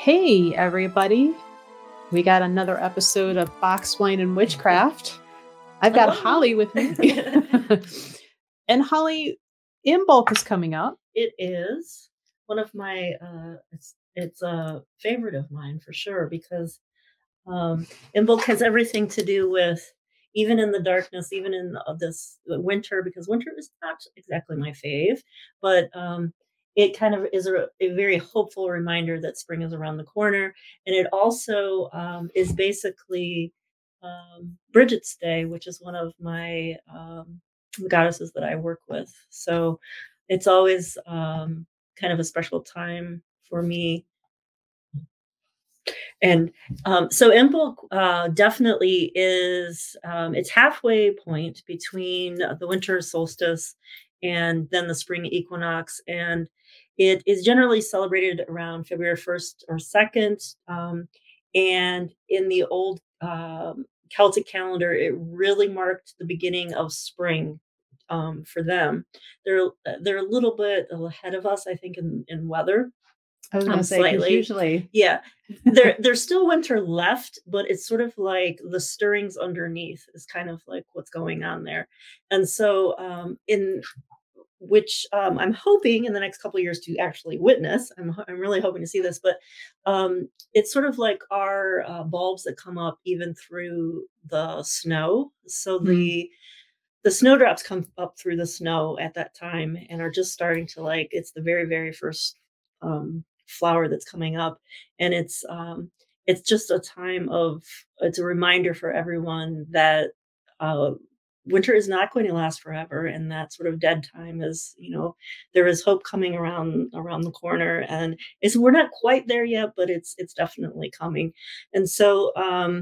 Hey, everybody. We got another episode of Box Wine and Witchcraft. I've got Hello. Holly with me. And Holly, Imbolc is coming up. It is one of my it's a favorite of mine for sure because Imbolc has everything to do with even in the darkness, even in this winter, because winter is not exactly my fave, but it kind of is a very hopeful reminder that spring is around the corner. And it also is basically Bridget's Day, which is one of my goddesses that I work with. So it's always kind of a special time for me. And so Imbolc definitely is, it's halfway point between the winter solstice and then the spring equinox. And it is generally celebrated around February 1st or 2nd. And in the old Celtic calendar, it really marked the beginning of spring for them. They're a little bit ahead of us, I think, in weather. I was going to say, because Slightly. usually, Yeah. There's still winter left, but it's sort of like the stirrings underneath is kind of like what's going on there. And so, in which, I'm hoping in the next couple of years to actually witness. I'm really hoping to see this, but, it's sort of like our, bulbs that come up even through the snow. So mm, the snowdrops come up through the snow at that time and are just starting to like it's the very, very first, flower that's coming up, and it's just a time of it's a reminder for everyone that, uh, winter is not going to last forever, and that sort of dead time is, there is hope coming around the corner, and we're not quite there yet, but it's definitely coming. And so,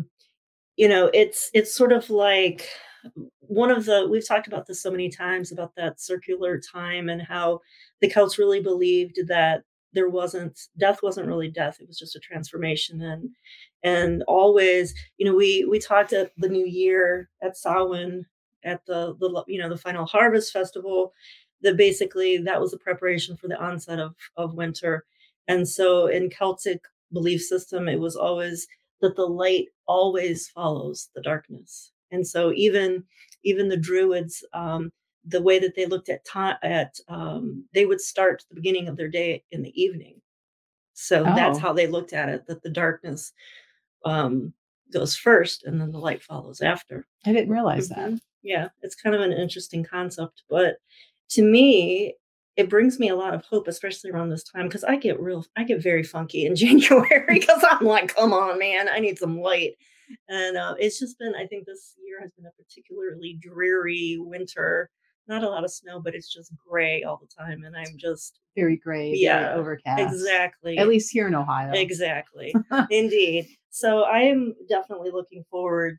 it's sort of like one of the we've talked about this so many times about that circular time and how the Celts really believed that death wasn't really death, it was just a transformation. And always, we talked at the new year at Samhain at the final harvest festival, that basically that was the preparation for the onset of winter. And so in Celtic belief system, it was always that the light always follows the darkness. And so even the Druids, the way that they looked at time, they would start the beginning of their day in the evening. So that's oh, how they looked at it. That the darkness um, goes first, and then the light follows after. I didn't realize that. Yeah, it's kind of an interesting concept, but to me, it brings me a lot of hope, especially around this time, because I get very funky in January because I'm like, come on, man, I need some light. And it's just been, I think this year has been a particularly dreary winter. Not a lot of snow, but it's just gray all the time. And I'm just, Very gray, very yeah, overcast, at exactly. least here in Ohio. Exactly. Indeed. So I am definitely looking forward,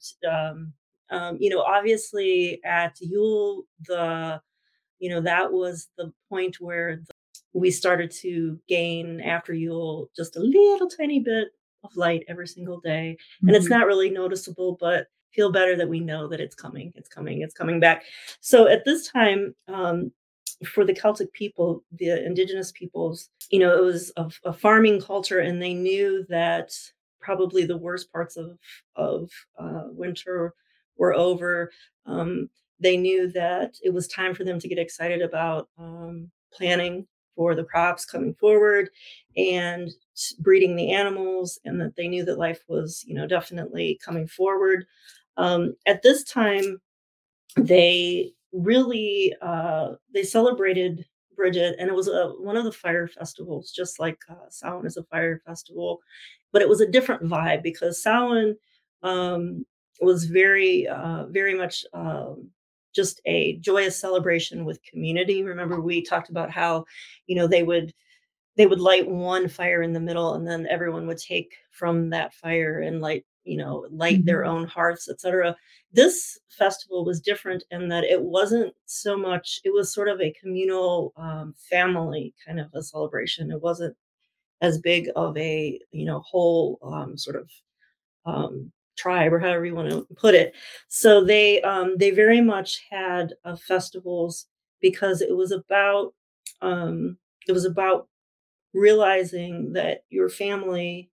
obviously at Yule, that was the point where we started to gain after Yule just a little tiny bit of light every single day. And it's Mhm. not really noticeable, but feel better that we know that it's coming. It's coming. It's coming back. So at this time, for the Celtic people, the indigenous peoples, it was a farming culture, and they knew that probably the worst parts of winter were over. Um, they knew that it was time for them to get excited about planning for the crops coming forward and breeding the animals, and that they knew that life was, definitely coming forward. At this time, they really they celebrated Bridget, and it was one of the fire festivals, just like Samhain is a fire festival, but it was a different vibe because Samhain um, was very much just a joyous celebration with community. Remember, we talked about how they would light one fire in the middle, and then everyone would take from that fire and light their Mhm. own hearths, etc. This festival was different in that it wasn't so much, it was sort of a communal, family kind of a celebration. It wasn't as big of a, whole, sort of, tribe, or however you want to put it. So they very much had festivals because um, it was about realizing that your family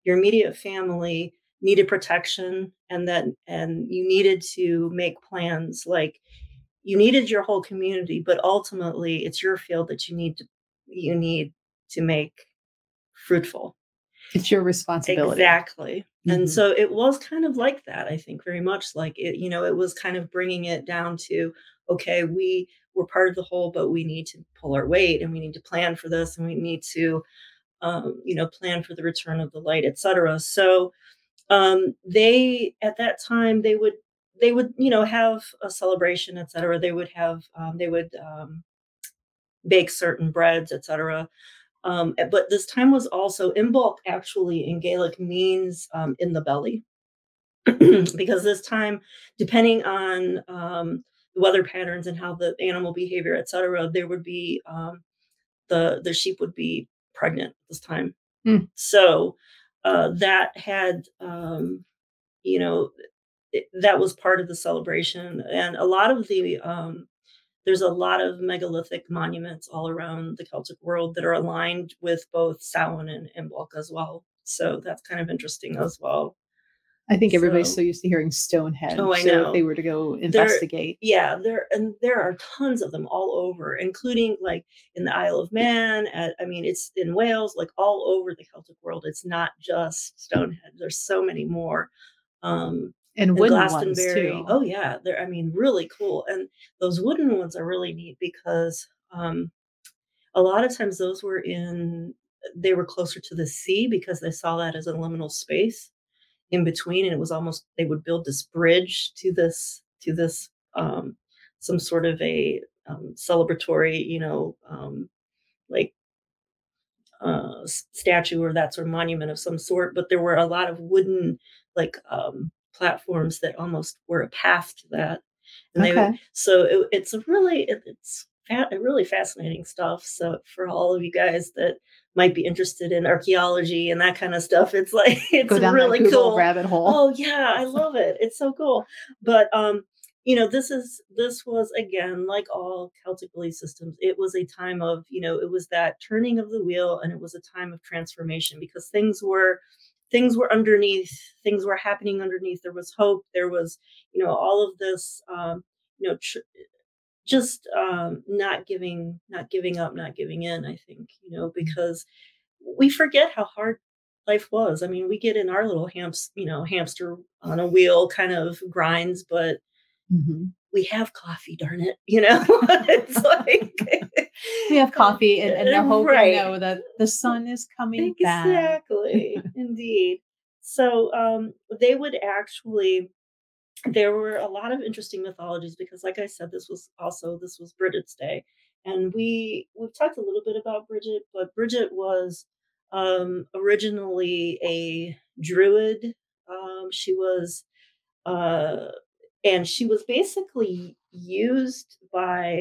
your immediate family needed protection, and you needed to make plans. Like, you needed your whole community, but ultimately it's your field that you need to make fruitful. It's your responsibility. Exactly. And Mhm. so it was kind of like that, I think, very much like it, it was kind of bringing it down to, okay, we're part of the whole, but we need to pull our weight, and we need to plan for this, and we need to, plan for the return of the light, etc. So they, at that time, they would have a celebration, etc. They would bake certain breads, etc. But this time was also Imbolc, actually in Gaelic means in the belly. Because this time, depending on the weather patterns and how the animal behavior, etc., there would be the sheep would be pregnant this time. Mm. So that had you know that was part of the celebration, and a lot of the there's a lot of megalithic monuments all around the Celtic world that are aligned with both Samhain and Imbolc as well. So that's kind of interesting as well. I think everybody's So, so used to hearing oh, Stonehenge, I so if they know. were to go There investigate. Yeah, there are tons of them all over, including, like, in the Isle of Man, I mean, it's in Wales, like, all over the Celtic world. It's not just Stonehenge, there's so many more. Um, And and wooden ones Glastonbury, too. oh, yeah, they're, I mean, really cool, and those wooden ones are really neat because, a lot of times they were closer to the sea because they saw that as a liminal space in between, and it was almost, they would build this bridge to this some sort of a celebratory, like statue or that sort of monument of some sort. But there were a lot of wooden, like, platforms that almost were a path to that, and Okay. it's a really really fascinating stuff. So for all of you guys that might be interested in archaeology and that kind of stuff, it's like it's Go down that really Google cool. rabbit hole. Oh yeah, I love it. It's so cool. But this was, again, like all Celtic belief systems. It was a time of, it was that turning of the wheel, and it was a time of transformation because things were underneath, things were happening underneath. There was hope. There was, all of this, you know, tr- just not giving up, not giving in. I think, because we forget how hard life was. I mean, we get in our little hamster on a wheel kind of grinds, but Mhm. we have coffee, darn it, it's like We have coffee and they're hoping, right. though, that the sun is coming back. Exactly, indeed. So they would actually there were a lot of interesting mythologies because, like I said, this was Bridget's day, and we've talked a little bit about Bridget, but Bridget was originally a druid. She was uh, and she was basically used by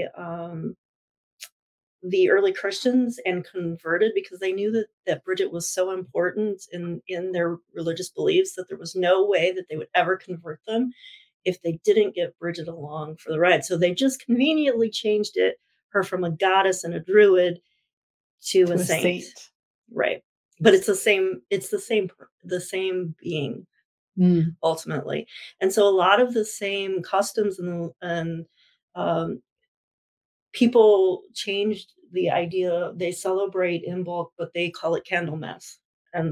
the early Christians and converted because they knew that Bridget was so important in their religious beliefs that there was no way that they would ever convert them if they didn't get Bridget along for the ride. So they just conveniently changed her from a goddess and a druid to a To a saint. saint. Right. But it's the same being Mm. ultimately. And so a lot of the same customs and um, people changed the idea. They celebrate in bulk, but they call it Candlemas. And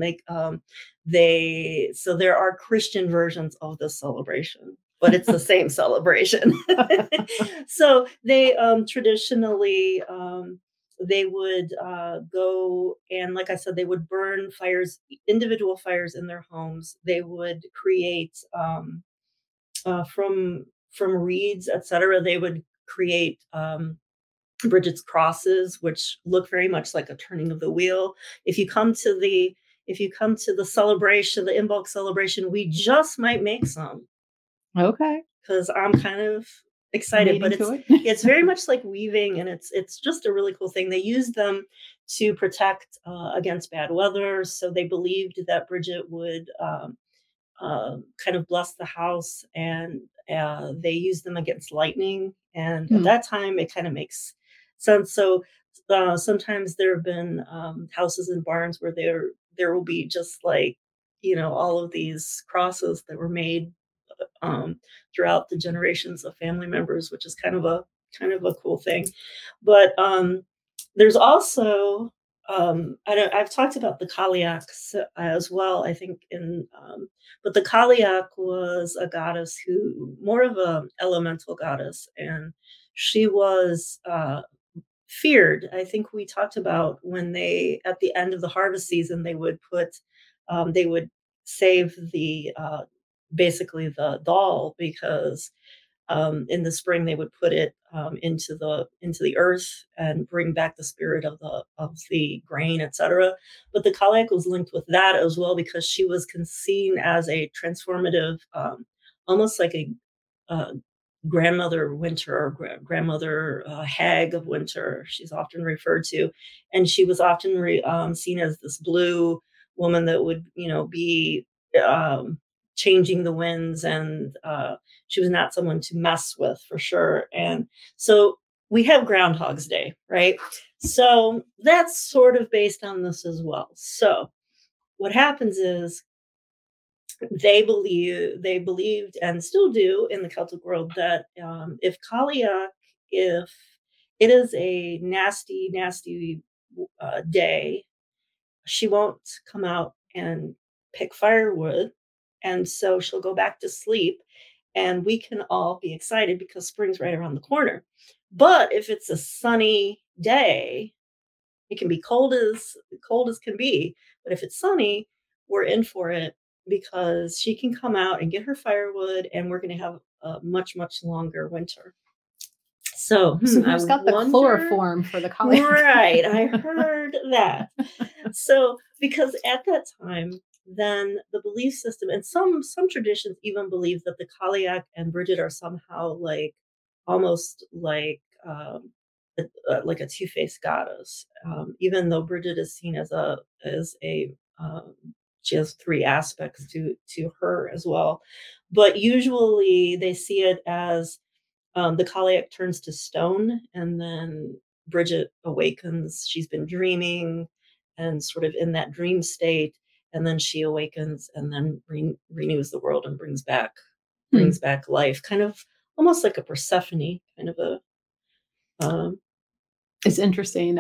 so there are Christian versions of this celebration, but it's the same celebration. So they traditionally they would go, and, like I said, they would burn fires, individual fires in their homes. They would create from reeds, etc. They would create Bridget's crosses, which look very much like a turning of the wheel. If you come to the celebration, the Imbolc celebration, we just might make some Okay. because I'm kind of excited. But Leading it's to it. it's very much like weaving, and it's just a really cool thing. They use them to protect against bad weather. So they believed that Bridget would kind of bless the house, and they use them against lightning. And at Hmm. that time, it kind of makes sense. So sometimes there have been houses and barns where there will be just like all of these crosses that were made um, throughout the generations of family members, which is kind of a cool thing. But there's also I've talked about the Kaliaks as well. I think but the Kaliak was a goddess who more of a elemental goddess, and she was feared. I think we talked about when they at the end of the harvest season they would save the basically the doll because in the spring they would put it into the earth and bring back the spirit of the grain, etc. But the Kaliak was linked with that as well because she was seen as a transformative, almost like a uh, grandmother winter or grandmother hag of winter. She's often referred to, and she was often seen as this blue woman that would be um, changing the winds, and she was not someone to mess with for sure. And so we have Groundhog's Day, right? So that's sort of based on this as well. So what happens is they believed and still do in the Celtic world that if it is a nasty, nasty day, she won't come out and pick firewood, and so she'll go back to sleep, and we can all be excited because spring's right around the corner. But if it's a sunny day, it can be cold as can be, but if it's sunny, we're in for it because she can come out and get her firewood, and we're going to have a much, much longer winter. So, So I who's got the wonder, chloroform for the Kaliak? right? I heard that. So, because at that time, then the belief system and some traditions even believe that the Kaliak and Bridget are somehow like almost like a two-faced goddess. Even though Bridget is seen as a she has three aspects to her as well, but usually they see it as the Kaliak turns to stone, and then Bridget awakens. She's been dreaming and sort of in that dream state, and then she awakens and then renews the world and brings back life, kind of almost like a Persephone, kind of a um, It's interesting.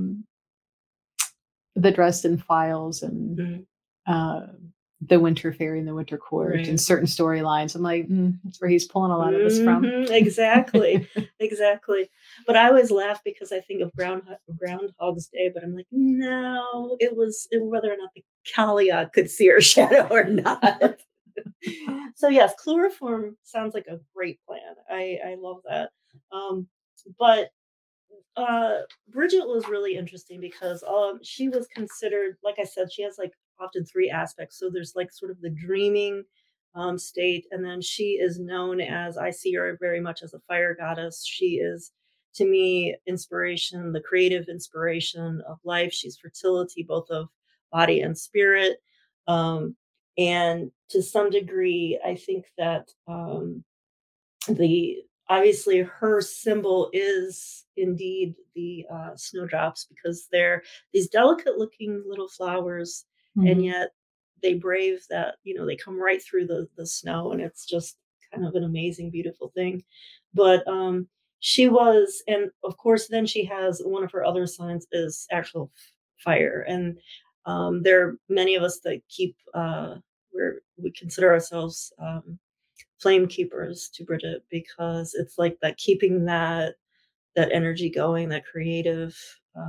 The Dresden Files and mhm, uh, the Winter Fairy and the Winter Court and right. certain storylines. I'm like, that's where he's pulling a lot of this from. Exactly, exactly. But I always laugh because I think of Groundhog's Day, but I'm like, no, whether or not the Kalia could see her shadow or not. So yes, chloroform sounds like a great plan. I love that. Um, but Bridget was really interesting because she was considered, like I said, she has like often three aspects. So there's like sort of the dreaming state, and then she is known as, I see her very much as a fire goddess. She is, to me, inspiration, the creative inspiration of life. She's fertility, both of body and spirit. Um, and to some degree, I think that the obviously her symbol is indeed the snowdrops because they're these delicate looking little flowers, and Mhm. yet they brave that, they come right through the snow, and it's just kind of an amazing, beautiful thing. But she was, and of course then she has one of her other signs is actual fire, and there are many of us that we consider ourselves flame keepers to Bridget because it's like that keeping that energy going, that creative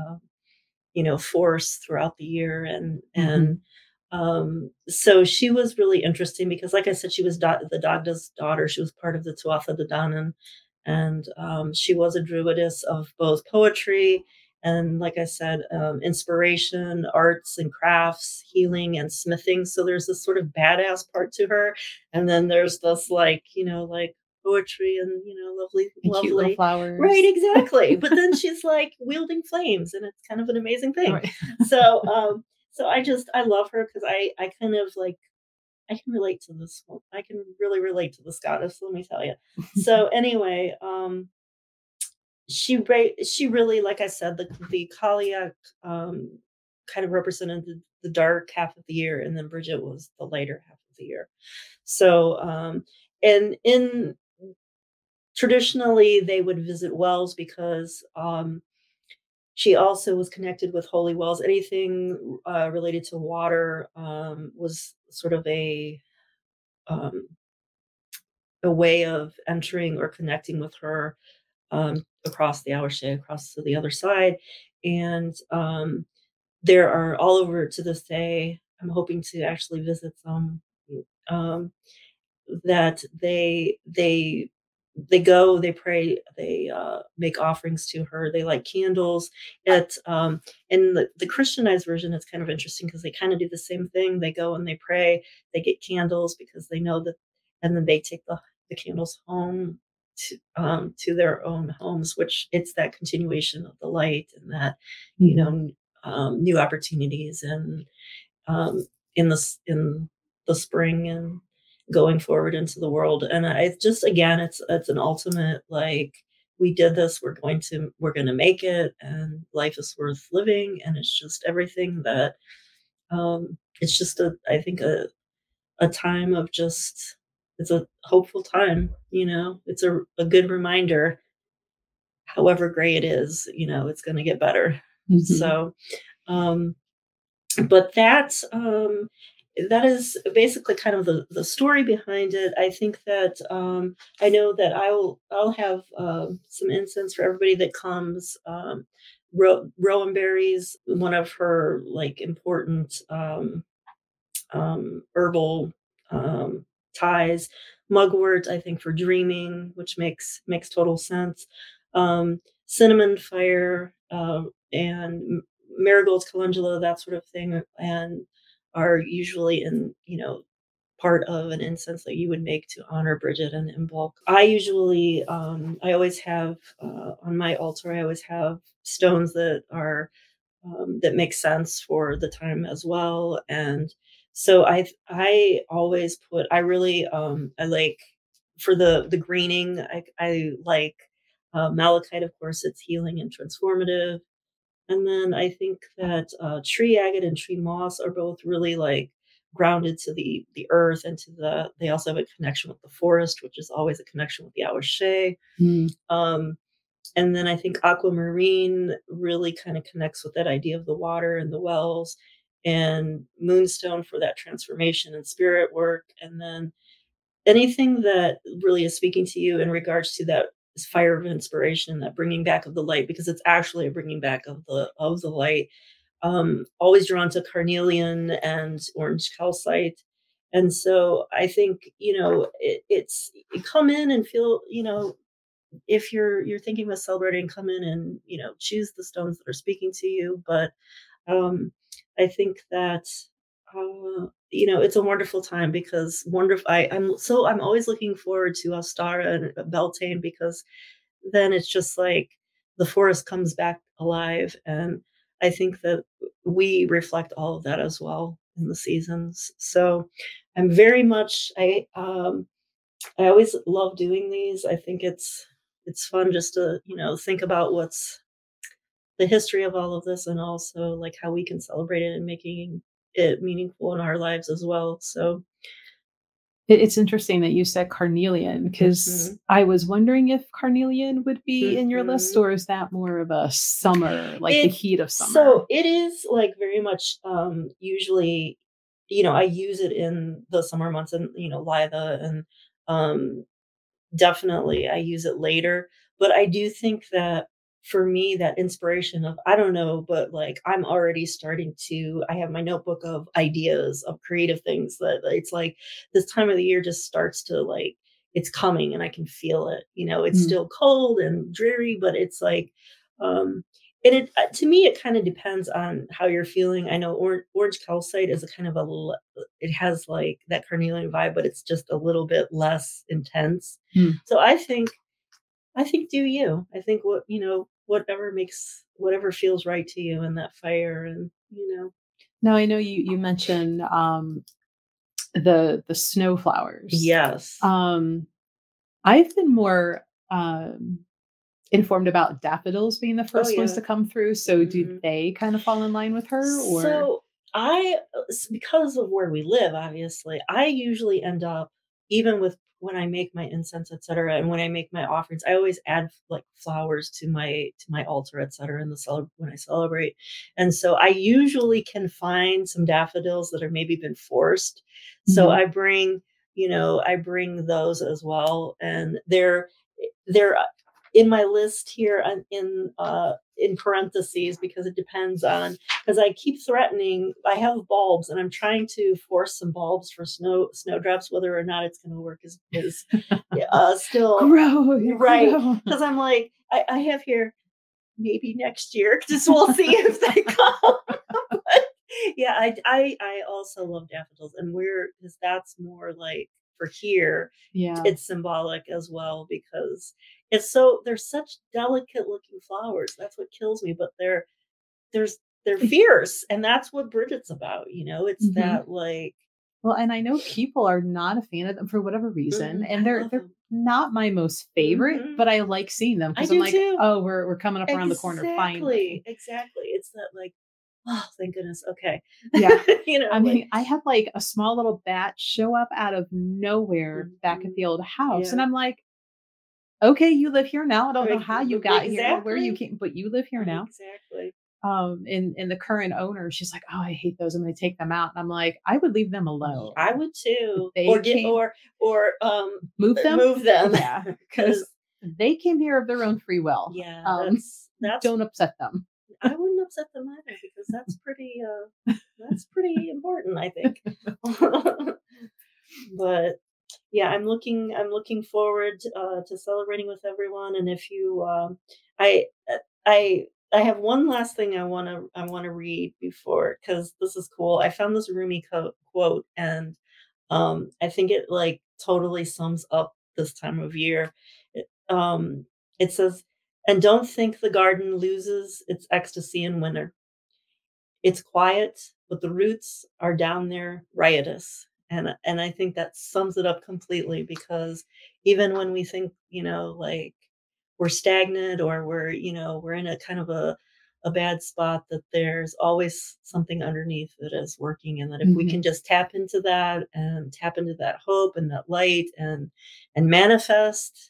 force throughout the year. And Mhm. so she was really interesting because, like I said, she was the Dagda's daughter. She was part of the Tuatha De Danann, and she was a druidess of both poetry and, like I said, inspiration, arts and crafts, healing and smithing. So there's this sort of badass part to her, and then there's this like poetry and lovely, And cute little lovely. Right, flowers. exactly. But then she's like wielding flames, and it's kind of an amazing thing. Right. So, I love her because I kind of like I can relate to this one. I can really relate to this goddess. Let me tell you. So anyway, she really, like I said, the Kaliak, um, kind of represented the dark half of the year, and then Bridget was the lighter half of the year. So, and in traditionally they would visit wells because she also was connected with holy wells. Anything related to water was sort of um, a way of entering or connecting with her across the Auersee, across to the other side. And there are all over to this day. I'm hoping to actually visit some um, that they go, they pray, they make offerings to her, they light candles. It In the Christianized version, it's kind of interesting because they kind of do the same thing. They go and they pray, they get candles because they know that, and then they take the candles home to their own homes, which it's that continuation of the light and that, you know, new opportunities and um, in the spring and going forward into the world. And I just, again, it's an ultimate, like, we did this, we're going to make it, and life is worth living. And it's just everything that it's just I think a time of just, it's a hopeful time, it's a good reminder, however gray it is, it's going to get better. So um but that is basically kind of the story behind it. I think that I know that I'll have some incense for everybody that comes. Rowan berries, one of her like important herbal um, ties. Mugwort, I think, for dreaming, which makes total sense. Cinnamon fire and marigolds, calendula, that sort of thing, and are usually in part of an incense that you would make to honor Bridget and Imbolc. I usually I always have on my altar. I always have stones that are that makes sense for the time as well. And so I always put, I really I like, for the greening, I like malachite. Of course, it's healing and transformative. And then I think that tree agate and tree moss are both really like grounded to the earth and to they also have a connection with the forest, which is always a connection with the Auersee. Um, and then I think aquamarine really kind of connects with that idea of the water and the wells, and moonstone for that transformation and spirit work. And then anything that really is speaking to you in regards to that fire of inspiration, that bringing back of the light, because it's actually a bringing back of the light. Always drawn to carnelian and orange calcite. And so I think, it's, you come in and feel, if you're thinking about celebrating, come in and choose the stones that are speaking to you. But I think that it's a wonderful time, because wonderful. I'm always looking forward to Ostara and Beltane, because then it's just like the forest comes back alive, and I think that we reflect all of that as well in the seasons. So I'm very much I always love doing these. I think it's fun just to, think about what's the history of all of this, and also like how we can celebrate it and making it meaningful in our lives as well. So It's interesting that you said carnelian, because mhm, I was wondering if carnelian would be in your list, mhm. or is that more of a summer, like the It heat of summer? so it is like very much usually, I use it in the summer months, and Litha, and um definitely, I use it later, but I do think that for me, that inspiration of, I don't know, but like I'm already starting to, I have my notebook of ideas of creative things that it's like this time of the year just starts to like, it's coming and I can feel it. It's Mm. still cold and dreary, but it's like, um, and it to me, it kind of depends on how you're feeling. I know orange calcite is a kind of it has like that carnelian vibe, but it's just a little bit less intense. Mm. So I think do you. I think whatever feels right to you in that fire, and Now I know you mentioned the snow flowers. yes. Um, I've been more um informed about daffodils being the Oh first ones yeah. to come through. So do Mhm. they kind of fall in line with her or? So because of where we live, obviously, I usually end up, even with when I make my incense, etc., and when I make my offerings, I always add like flowers to my altar, etc., in the when I celebrate. And so I usually can find some daffodils that are maybe been forced. So Mhm. I bring those as well, and they're in my list here in parentheses because it depends on, because I keep threatening. I have bulbs, and I'm trying to force some bulbs for snowdrops. Whether or not it's going to work is still Grow, right, grow. because I'm like I have here maybe next year. Just we'll see if they come. But yeah, I also love daffodils, and we're because that's more like for here. Yeah. It's symbolic as well because they're such delicate looking flowers. That's what kills me. But there's they're fierce, and that's what Bridget's about. It's Mhm. that like Well, and I know people are not a fan of them for whatever reason, and I they're love they're them. not my most favorite, Hmm. but I like seeing them I because 'cause I'm do like, too. "Oh, we're coming up around the corner Exactly, finally." exactly. It's that like, oh, thank goodness. Okay, Yeah. I like. mean, I had, like, a small little bat show up out of nowhere back at Mhm. the old house, and Yeah. I'm like, "Okay, you live here now. I don't know how you got here or where you Exactly. came, but you live here now." Exactly. And the current owner, she's like, "Oh, I hate those. I'm gonna take them out." And I'm like, "I would leave them I alone. would If too. they Or get came or move them." move them Yeah, because because they came here of their own free will. yeah, that's Don't upset them. I wouldn't upset them either because that's pretty important, I think. But yeah, I'm looking forward to celebrating with everyone. And if you I I have one last thing I want to read before, because this is cool. I found this Rumi quote, and I think it like totally sums up this time of year. It says, "And don't think the garden loses its ecstasy in winter. It's quiet, but the roots are down there riotous." And I think that sums it up completely, because even when we think, like we're stagnant, or we're in a kind of a bad spot, that there's always something underneath that is working, and that if we can Mhm. just tap into that, and tap into that hope and that light, and manifest,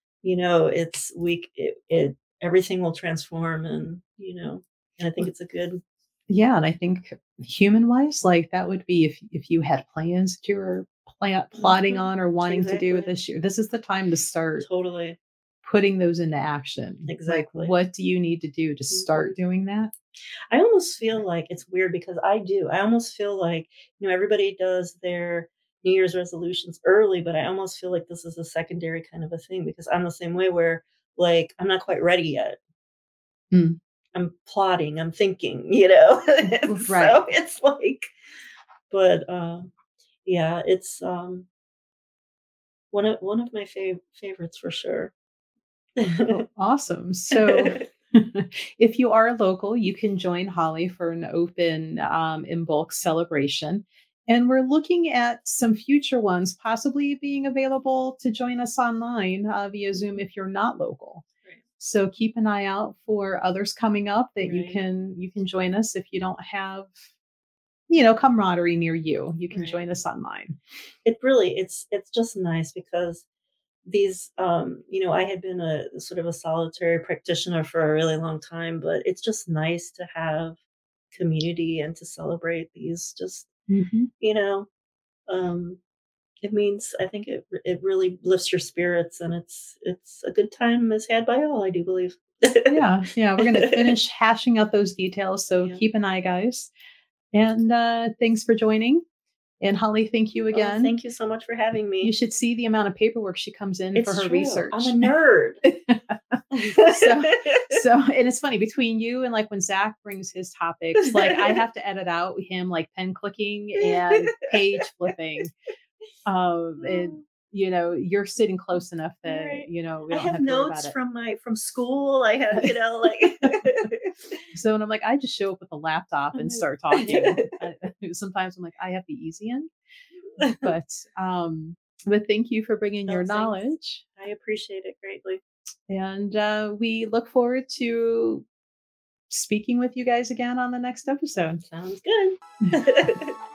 it everything will transform, and I think it's a good. Yeah, and I think human-wise, like, that would be if you had plans that you were plotting Mhm. on or wanting to do Exactly. this year, this is the time to start Totally. putting those into action. Like, Exactly. what do you need to do to Mhm. start doing that? I almost feel like it's weird because I do. I almost feel like, everybody does their New Year's resolutions early, but I almost feel like this is a secondary kind of a thing, because I'm the same way where, like, I'm not quite ready yet. Mm, I'm plotting, I'm thinking, right. so it's like, but yeah, it's one of my favorites for sure. Well, awesome. So, if you are local, you can join Holly for an open in bulk celebration. And we're looking at some future ones possibly being available to join us online via Zoom if you're not local. Right. So keep an eye out for others coming up that Right. you can join us if you don't have, camaraderie near you. You can Right. join us online. It's just nice because these I had been a sort of a solitary practitioner for a really long time, but it's just nice to have community and to celebrate these, just Mhm. you know um it means, I think it really lifts your spirits, and it's a good time is had by all, I do believe. Yeah, yeah, we're gonna finish hashing out those details, so Yeah. keep an eye, guys. And thanks for joining. And Holly, thank you Oh, again. thank you so much for having You me. should see the amount of paperwork she comes in for It's her true, I'm a research. nerd. so and it's funny between you and like when Zach brings his topics, like I have to edit out him like pen clicking and page flipping. And you're sitting close enough that Right. we I don't have have to worry about notes it. from school. I have, like. So and I'm like, I just show up with a laptop and start talking. Sometimes I'm like, I have the easy end, but but thank you for bringing your Oh, thanks. knowledge. I appreciate it greatly. And we look forward to speaking with you guys again on the next episode. Sounds good.